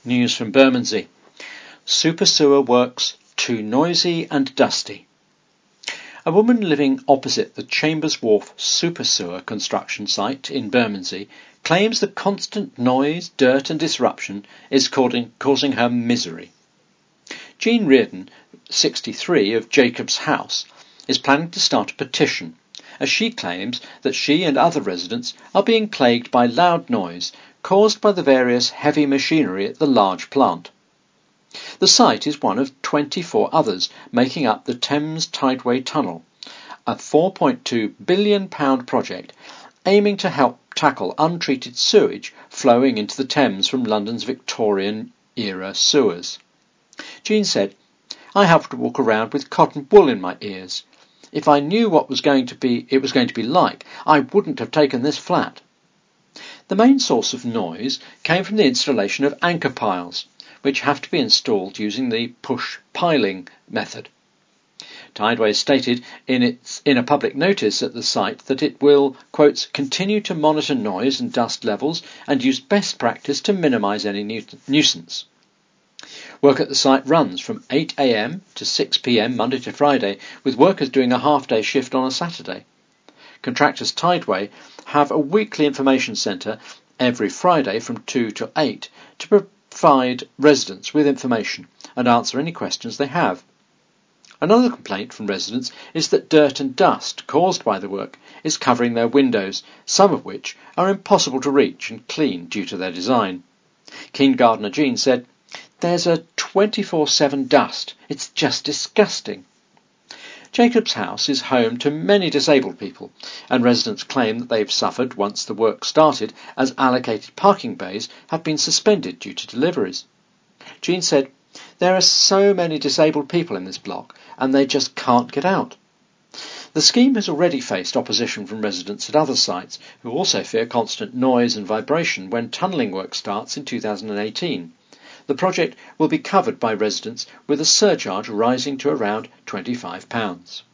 News from Bermondsey. Super sewer works too noisy and dusty. A woman living opposite the Chambers Wharf super sewer construction site in Bermondsey claims the constant noise, dirt and disruption is causing her misery. Jean Reardon, 63, of Jacob's House, is planning to start a petition, as she claims that she and other residents are being plagued by loud noise caused by the various heavy machinery at the large plant. The site is one of 24 others making up the Thames Tideway Tunnel, a £4.2 billion project aiming to help tackle untreated sewage flowing into the Thames from London's Victorian-era sewers. Jean said, "I have to walk around with cotton wool in my ears. If I knew what it was going to be like, I wouldn't have taken this flat." The main source of noise came from the installation of anchor piles, which have to be installed using the push piling method. Tideway stated in a public notice at the site that it will, quote, continue to monitor noise and dust levels and use best practice to minimise any nuisance. Work at the site runs from 8 a.m. to 6 p.m. Monday to Friday, with workers doing a half-day shift on a Saturday. Contractors Tideway have a weekly information centre every Friday from 2 to 8 to provide residents with information and answer any questions they have. Another complaint from residents is that dirt and dust caused by the work is covering their windows, some of which are impossible to reach and clean due to their design. Keene gardener Jean said, "There's a 24/7 dust. It's just disgusting." Jacob's House is home to many disabled people, and residents claim that they've suffered once the work started, as allocated parking bays have been suspended due to deliveries. Jean said, "There are so many disabled people in this block, and they just can't get out." The scheme has already faced opposition from residents at other sites, who also fear constant noise and vibration when tunnelling work starts in 2018. The project will be covered by residents, with a surcharge rising to around £25.